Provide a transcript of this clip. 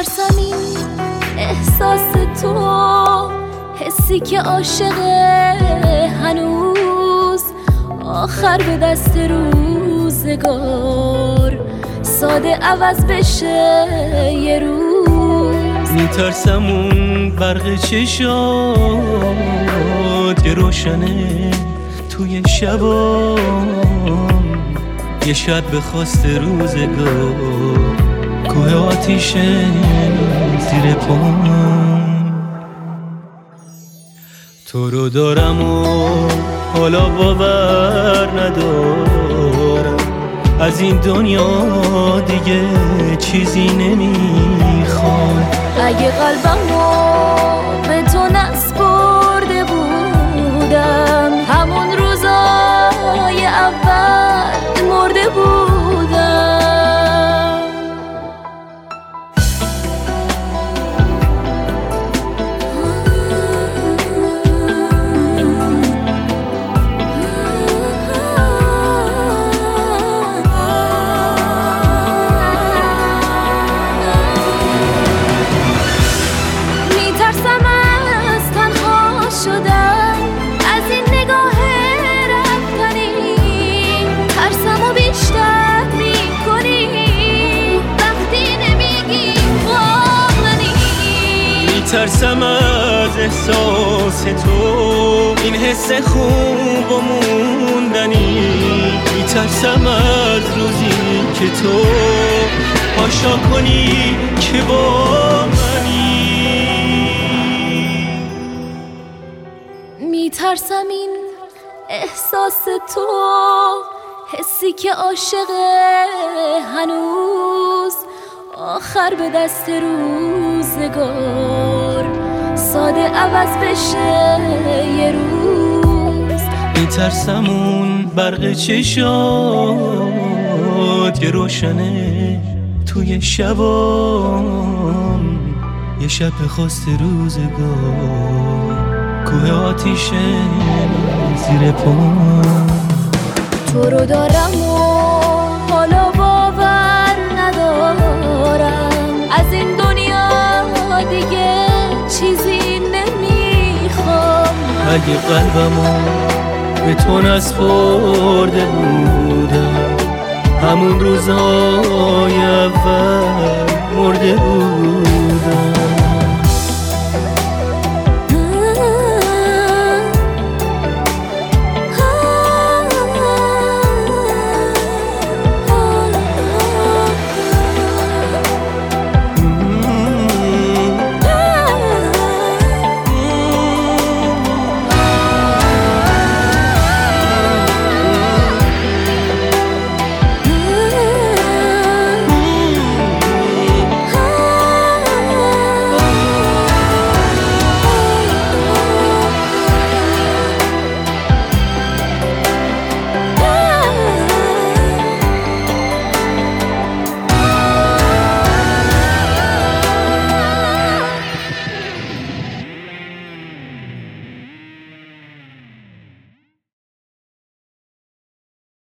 میترسم این احساس تو، حسی که عاشقه هنوز آخر به دست روزگار ساده عوض بشه یه روز. میترسم اون برق چشات که روشنه توی شبام، یه شب به خواست روزگار کوه آتیشه زیر پام. تو رو دارم و حالا باور ندارم، از این دنیا دیگه چیزی نمیخوام. اگه قلبمو به تو نسپرده بودم، همون روزای اول مرده بودم. میترسم از تنها شدن، از این نگاه رفتنی ترسمو بیشتر میکنی وقتی نمیگی واقعی. میترسم از احساس تو، این حس خوب و موندنی. میترسم از روزی که تو پاشا کنی که با منی. میترسم این احساس تو، حسی که عاشقه هنوز آخر به دست روزگار ساده عوض بشه یه روز. میترسم اون برق چشات که روشنه توی شبام، یه شب به خواست روزگار کوه آتیشه زیر پام. تو رو دارم و حالا باور ندارم، از این دنیا دیگه چیزی نمیخوام. اگه قلبمو به تو نسپرده بودم، همون روزای اول مرده بود.